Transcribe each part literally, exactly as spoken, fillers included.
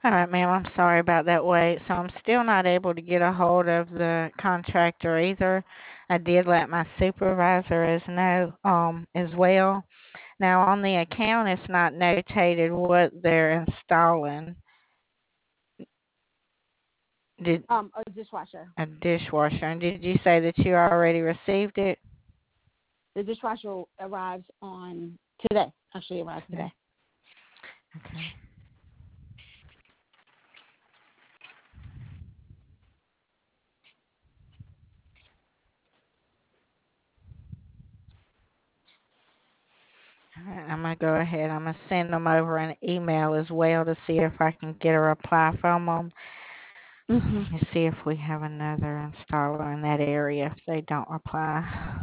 All right, ma'am. I'm sorry about that wait. So I'm still not able to get a hold of the contractor either. I did let my supervisor as know um as well. Now on the account, it's not notated what they're installing. Did Um, a dishwasher. a dishwasher? And did you say that you already received it The dishwasher arrives on today. Actually, arrives today? today. Okay. All right, I'm gonna go ahead. I'm gonna send them over an email as well to see if I can get a reply from them. Mhm. Let's see if we have another installer in that area if they don't reply.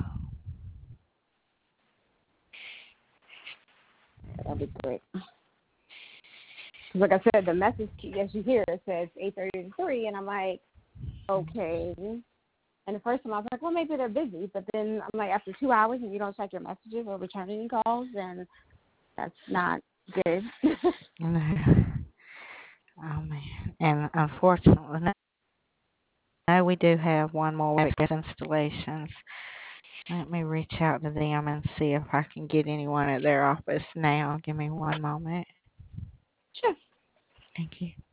That'd be great. 'Cause like I said, the message as you hear it says eight thirty to three, and I'm like, okay. And the first time I was like, well, maybe they're busy. But then I'm like, after two hours and you don't check your messages or return any calls, then that's not good. Oh man. And unfortunately, no, we do have one more with installations. Let me reach out to them and see if I can get anyone at their office now. Give me one moment. Sure. Thank you.